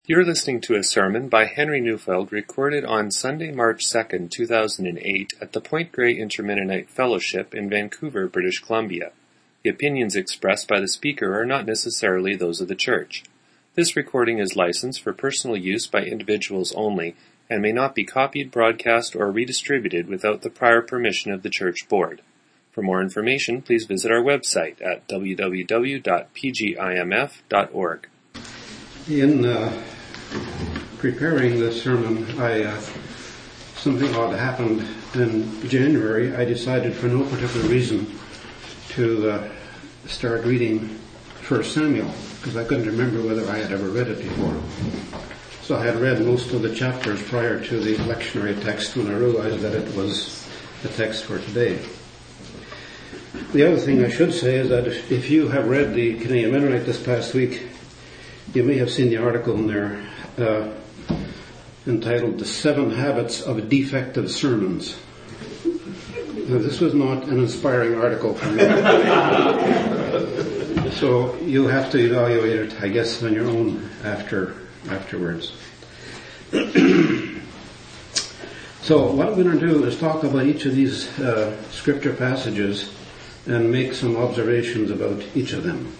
You're listening to a sermon by Henry Neufeld recorded on Sunday, March 2nd, 2008 at the Point Grey Intermennonite Fellowship in Vancouver, British Columbia. The opinions expressed by the speaker are not necessarily those of the church. This recording is licensed for personal use by individuals only and may not be copied, broadcast, or redistributed without the prior permission of the church board. For more information, please visit our website at www.pgimf.org. In preparing this sermon, something odd happened in January. I decided for no particular reason to start reading 1 Samuel, because I couldn't remember whether I had ever read it before. So I had read most of the chapters prior to the lectionary text when I realized that it was the text for today. The other thing I should say is that if you have read the Canadian Mennonite this past week, you may have seen the article in there entitled The 7 Habits of Defective Sermons. Now, this was not an inspiring article for me. So you'll have to evaluate it, I guess, on your own afterwards. So what I'm going to do is talk about each of these scripture passages and make some observations about each of them.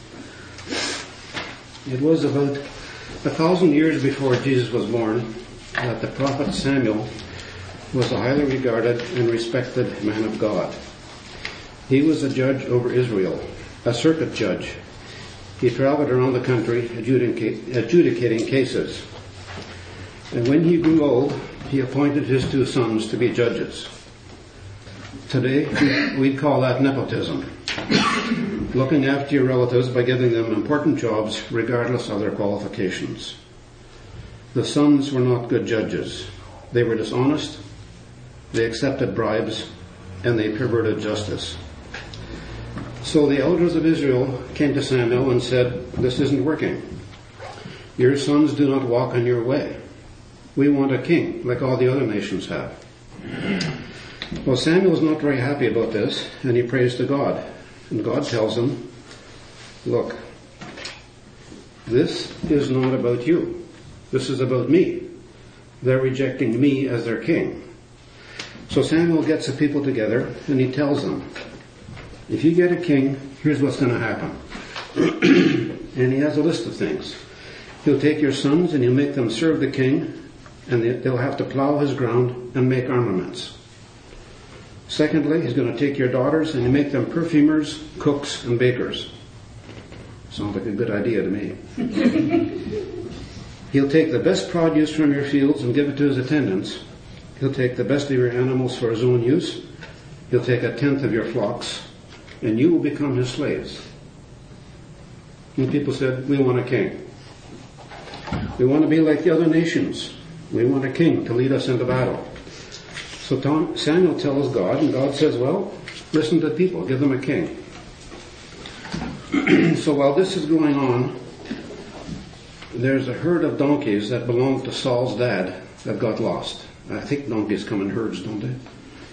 It was about 1,000 years before Jesus was born that the prophet Samuel was a highly regarded and respected man of God. He was a judge over Israel, a circuit judge. He traveled around the country adjudicating cases. And when he grew old, he appointed his 2 sons to be judges. Today, we'd call that nepotism. Looking after your relatives by giving them important jobs regardless of their qualifications. The sons were not good judges. They were dishonest, they accepted bribes, and they perverted justice. So the elders of Israel came to Samuel and said, "This isn't working. Your sons do not walk in your way. We want a king like all the other nations have." Well, Samuel was not very happy about this, and he prays to God. And God tells him, "Look, this is not about you. This is about me. They're rejecting me as their king." So Samuel gets the people together and he tells them, "If you get a king, here's what's going to happen." And he has a list of things. He'll take your sons and he'll make them serve the king, and they'll have to plow his ground and make armaments. Secondly, he's going to take your daughters and make them perfumers, cooks, and bakers. Sounds like a good idea to me. He'll take the best produce from your fields and give it to his attendants. He'll take the best of your animals for his own use. He'll take 1/10 of your flocks, and you will become his slaves. And people said, "We want a king. We want to be like the other nations. We want a king to lead us into battle." So Samuel tells God, and God says, "Well, listen to the people, give them a king." So while this is going on, there's a herd of donkeys that belonged to Saul's dad that got lost. I think donkeys come in herds, don't they?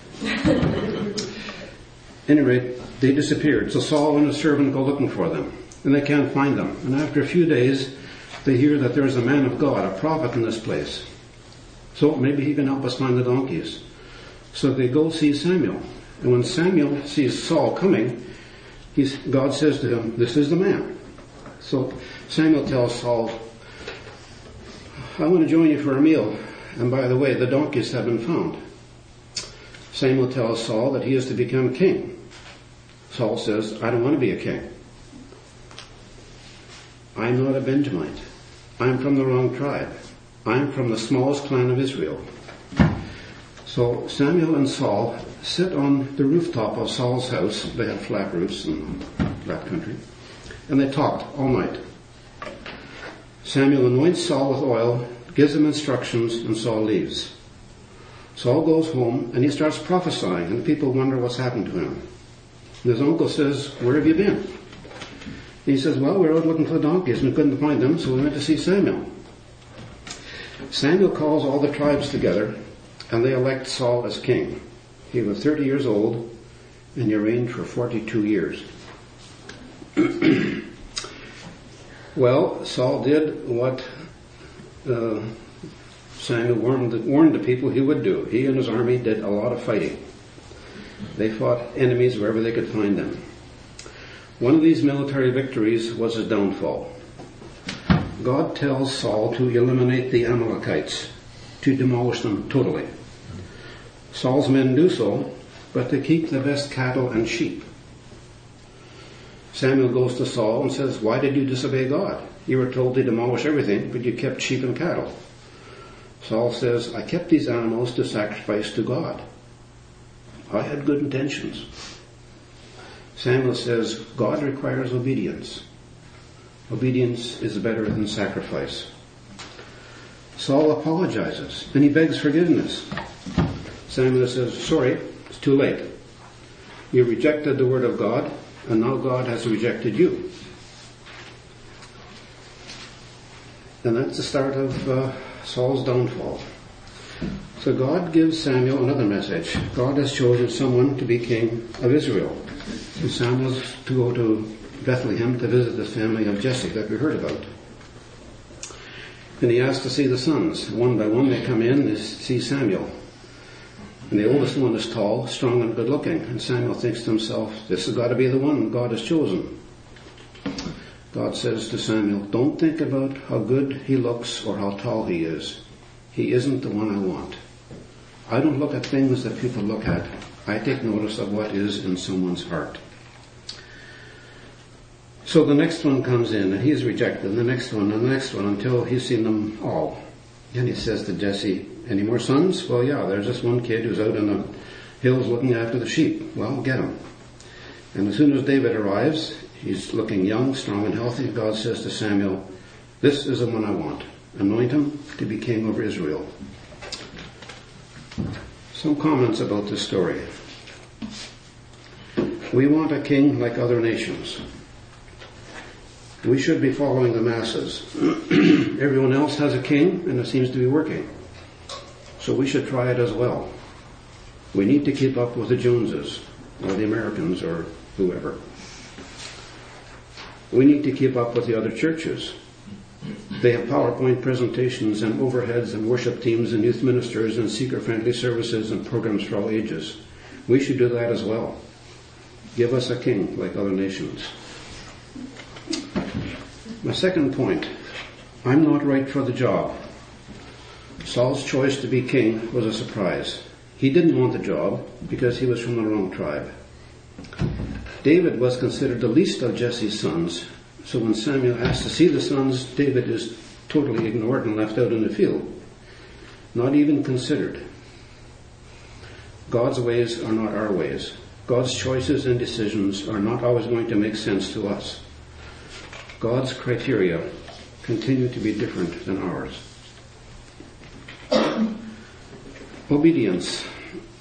Anyway, they disappeared. So Saul and his servant go looking for them, and they can't find them. And after a few days, they hear that there's a man of God, a prophet in this place. So maybe he can help us find the donkeys. So they go see Samuel. And when Samuel sees Saul coming, God says to him, "This is the man." So Samuel tells Saul, "I want to join you for a meal. And by the way, the donkeys have been found." Samuel tells Saul that he is to become king. Saul says, "I don't want to be a king. I'm not a Benjamite. I'm from the wrong tribe. I'm from the smallest clan of Israel." So Samuel and Saul sit on the rooftop of Saul's house. They had flat roofs in that country. And they talked all night. Samuel anoints Saul with oil, gives him instructions, and Saul leaves. Saul goes home and he starts prophesying, and people wonder what's happened to him. And his uncle says, "Where have you been?" And he says, "Well, we were out looking for the donkeys and we couldn't find them, so we went to see Samuel." Samuel calls all the tribes together, and they elect Saul as king. He was 30 years old, and he reigned for 42 years. Well, Saul did what Samuel warned the people he would do. He and his army did a lot of fighting. They fought enemies wherever they could find them. One of these military victories was his downfall. God tells Saul to eliminate the Amalekites, to demolish them totally. Saul's men do so, but they keep the best cattle and sheep. Samuel goes to Saul and says, "Why did you disobey God? You were told to demolish everything, but you kept sheep and cattle." Saul says, "I kept these animals to sacrifice to God. I had good intentions." Samuel says, God requires obedience. Obedience is better than sacrifice. Saul apologizes, and he begs forgiveness. Samuel says, "Sorry, it's too late. You rejected the word of God, and now God has rejected you." And that's the start of Saul's downfall. So God gives Samuel another message. God has chosen someone to be king of Israel. And Samuel's to go to Bethlehem to visit the family of Jesse that we heard about. And he asks to see the sons. One by one they come in, they see Samuel. And the oldest one is tall, strong, and good looking. And Samuel thinks to himself, this has got to be the one God has chosen. God says to Samuel, "Don't think about how good he looks or how tall he is. He isn't the one I want. I don't look at things that people look at. I take notice of what is in someone's heart." So the next one comes in, and he's rejected, and the next one, and the next one, until he's seen them all. And he says to Jesse, "Any more sons?" "Well, yeah, there's this one kid who's out in the hills looking after the sheep." "Well, get him." And as soon as David arrives, he's looking young, strong, and healthy. God says to Samuel, "This is the one I want. Anoint him to be king over Israel." Some comments about this story. We want a king like other nations. We should be following the masses. Everyone else has a king, and it seems to be working. So we should try it as well. We need to keep up with the Joneses, or the Americans, or whoever. We need to keep up with the other churches. They have PowerPoint presentations and overheads and worship teams and youth ministers and seeker-friendly services and programs for all ages. We should do that as well. Give us a king like other nations. My second point, I'm not right for the job. Saul's choice to be king was a surprise. He didn't want the job because he was from the wrong tribe. David was considered the least of Jesse's sons, so when Samuel asked to see the sons, David is totally ignored and left out in the field. Not even considered. God's ways are not our ways. God's choices and decisions are not always going to make sense to us. God's criteria continue to be different than ours. Obedience.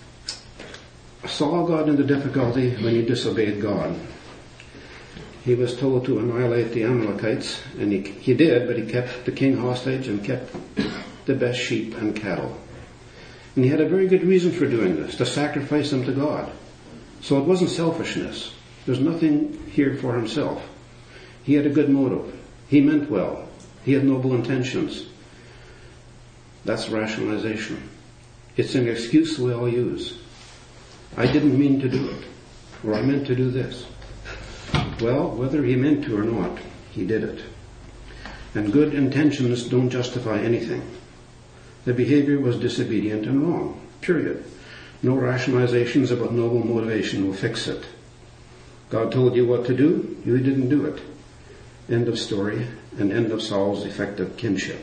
Saul got into difficulty when he disobeyed God. He was told to annihilate the Amalekites, and he did, but he kept the king hostage and kept the best sheep and cattle. And he had a very good reason for doing this, to sacrifice them to God. So it wasn't selfishness. There's nothing here for himself. He had a good motive. He meant well. He had noble intentions. That's rationalization. It's an excuse we all use. I didn't mean to do it, or I meant to do this. Well, whether he meant to or not, he did it. And good intentions don't justify anything. The behavior was disobedient and wrong, period. No rationalizations about noble motivation will fix it. God told you what to do, you didn't do it. End of story, and end of Saul's effective kinship.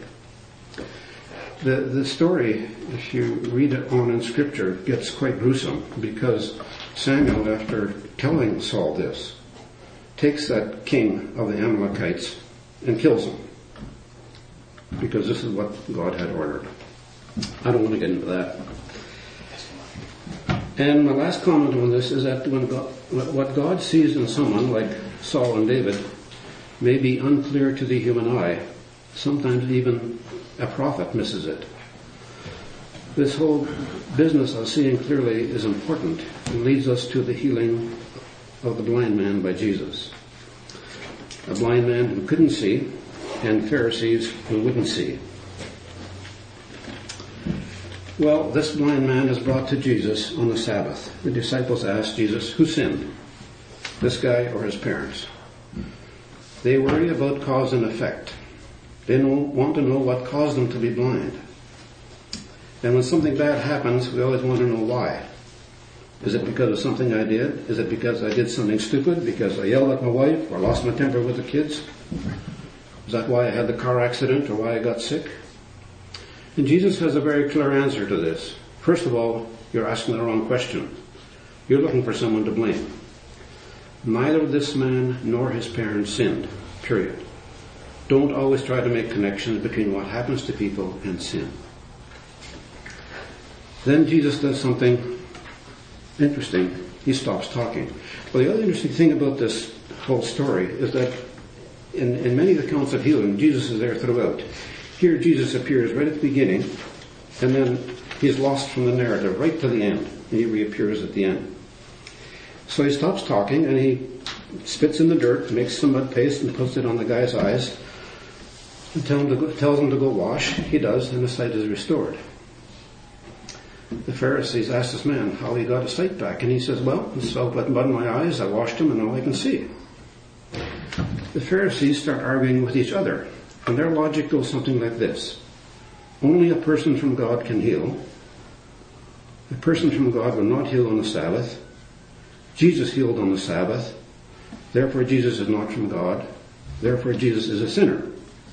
The story, if you read it on in Scripture, gets quite gruesome because Samuel, after telling Saul this, takes that king of the Amalekites and kills him because this is what God had ordered. I don't want to get into that. And my last comment on this is that what God sees in someone like Saul and David may be unclear to the human eye. Sometimes even a prophet misses it. This whole business of seeing clearly is important and leads us to the healing of the blind man by Jesus. A blind man who couldn't see and Pharisees who wouldn't see. Well, this blind man is brought to Jesus on the Sabbath. The disciples asked Jesus, who sinned, this guy or his parents? They worry about cause and effect. They want to know what caused them to be blind. And when something bad happens, we always want to know why. Is it because of something I did? Is it because I did something stupid? Because I yelled at my wife or lost my temper with the kids? Is that why I had the car accident or why I got sick? And Jesus has a very clear answer to this. First of all, you're asking the wrong question. You're looking for someone to blame. Neither this man nor his parents sinned, period. Don't always try to make connections between what happens to people and sin. Then Jesus does something interesting. He stops talking. Well, the other interesting thing about this whole story is that in many accounts of healing, Jesus is there throughout. Here Jesus appears right at the beginning, and then he's lost from the narrative right to the end, and he reappears at the end. So he stops talking, and he spits in the dirt, makes some mud paste, and puts it on the guy's eyes, and tells him to go wash. He does, and the sight is restored. The Pharisees asked this man how he got his sight back, and he says, well, so I put mud in my eyes, I washed them, and now I can see. The Pharisees start arguing with each other, and their logic goes something like this. Only a person from God can heal. A person from God will not heal on the Sabbath. Jesus healed on the Sabbath. Therefore Jesus is not from God. Therefore Jesus is a sinner.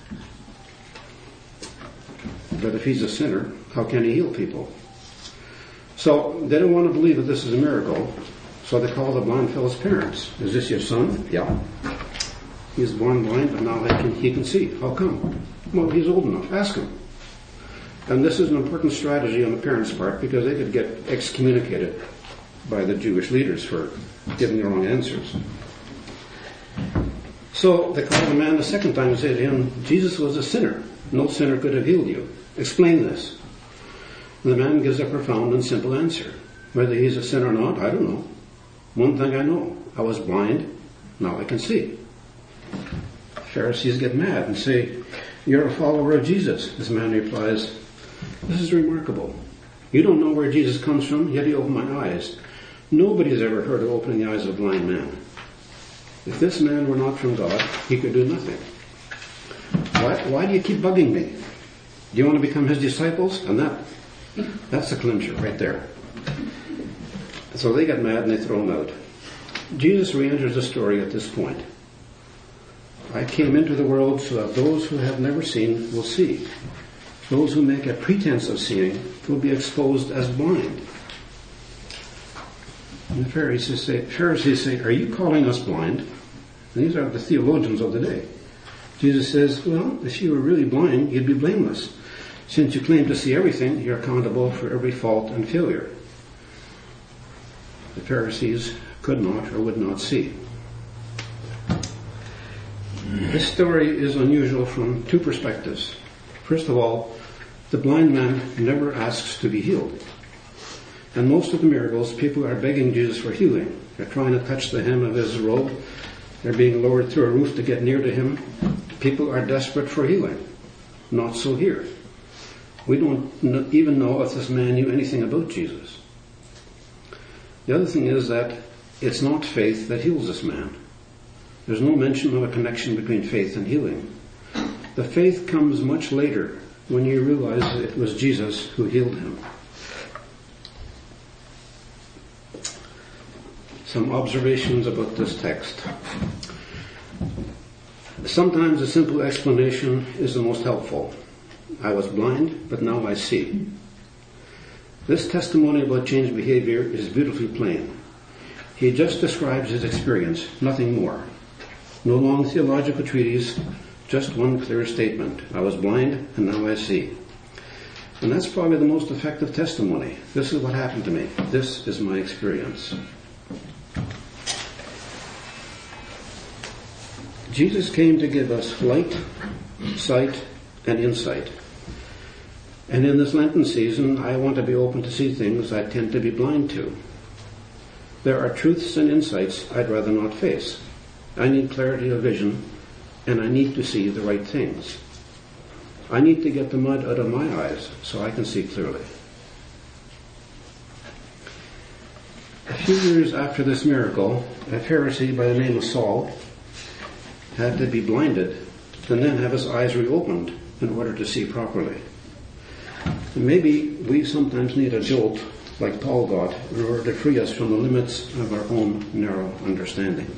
But if he's a sinner, how can he heal people? So they don't want to believe that this is a miracle, so they call the blind fellow's parents. Is this your son? Yeah. He's born blind, but now he can see. How come? Well, he's old enough. Ask him. And this is an important strategy on the parents' part because they could get excommunicated by the Jewish leaders for giving the wrong answers. So they call the man the second time and say to him, Jesus was a sinner. No sinner could have healed you. Explain this. And the man gives a profound and simple answer. Whether he's a sinner or not, I don't know. One thing I know, I was blind, now I can see. The Pharisees get mad and say, you're a follower of Jesus. This man replies, this is remarkable. You don't know where Jesus comes from, yet he opened my eyes. Nobody's ever heard of opening the eyes of a blind man. If this man were not from God, he could do nothing. Why do you keep bugging me? Do you want to become his disciples? And that's the clincher right there. So they get mad and they throw him out. Jesus re-enters the story at this point. I came into the world so that those who have never seen will see. Those who make a pretense of seeing will be exposed as blind. And the Pharisees say, are you calling us blind? And these are the theologians of the day. Jesus says, well, if you were really blind, you'd be blameless. Since you claim to see everything, you're accountable for every fault and failure. The Pharisees could not or would not see. This story is unusual from two perspectives. First of all, the blind man never asks to be healed. And most of the miracles, people are begging Jesus for healing. They're trying to touch the hem of his robe. They're being lowered through a roof to get near to him. People are desperate for healing. Not so here. We don't even know if this man knew anything about Jesus. The other thing is that it's not faith that heals this man. There's no mention of a connection between faith and healing. The faith comes much later when you realize it was Jesus who healed him. Some observations about this text. Sometimes a simple explanation is the most helpful. I was blind, but now I see. This testimony about changed behavior is beautifully plain. He just describes his experience, nothing more. No long theological treatise, just one clear statement. I was blind, and now I see. And that's probably the most effective testimony. This is what happened to me. This is my experience. Jesus came to give us light, sight, and insight. And in this Lenten season, I want to be open to see things I tend to be blind to. There are truths and insights I'd rather not face. I need clarity of vision, and I need to see the right things. I need to get the mud out of my eyes so I can see clearly. A few years after this miracle, a Pharisee by the name of Saul had to be blinded and then have his eyes reopened in order to see properly. And maybe we sometimes need a jolt like Paul got in order to free us from the limits of our own narrow understanding.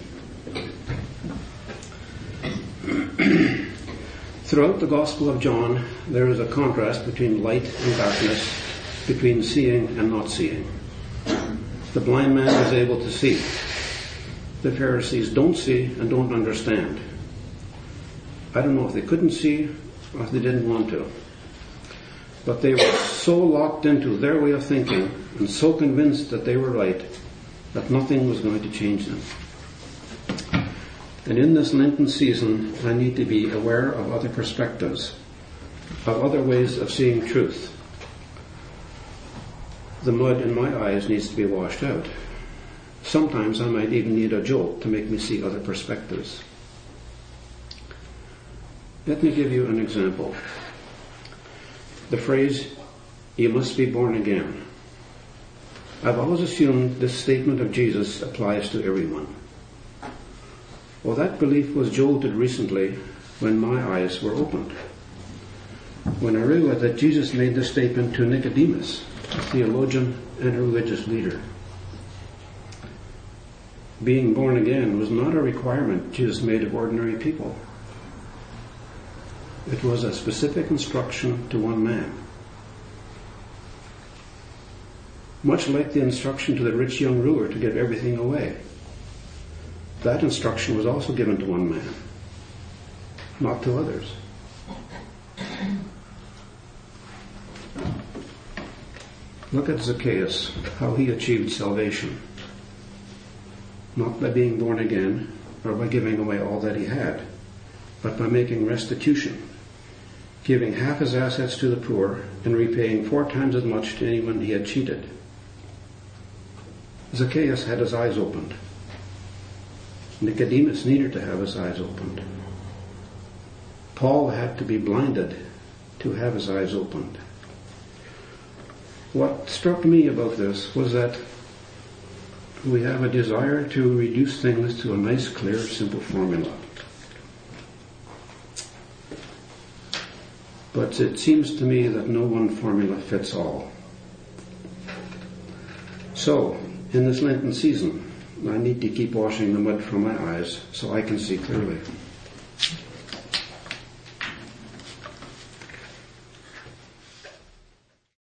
Throughout the Gospel of John, there is a contrast between light and darkness, between seeing and not seeing. The blind man is able to see. The Pharisees don't see and don't understand. I don't know if they couldn't see or if they didn't want to. But they were so locked into their way of thinking and so convinced that they were right that nothing was going to change them. And in this Lenten season, I need to be aware of other perspectives, of other ways of seeing truth. The mud in my eyes needs to be washed out. Sometimes I might even need a jolt to make me see other perspectives. Let me give you an example. The phrase, "you must be born again." I've always assumed this statement of Jesus applies to everyone. Well, that belief was jolted recently when my eyes were opened. When I realized that Jesus made this statement to Nicodemus, a theologian and a religious leader. Being born again was not a requirement Jesus made of ordinary people. It was a specific instruction to one man. Much like the instruction to the rich young ruler to give everything away. That instruction was also given to one man, not to others. Look at Zacchaeus, how he achieved salvation. Not by being born again or by giving away all that he had, but by making restitution, giving half his assets to the poor and repaying 4 times as much to anyone he had cheated. Zacchaeus had his eyes opened. Nicodemus needed to have his eyes opened. Paul had to be blinded to have his eyes opened. What struck me about this was that we have a desire to reduce things to a nice, clear, simple formula. But it seems to me that no one formula fits all. So, in this Lenten season, I need to keep washing the mud from my eyes so I can see clearly.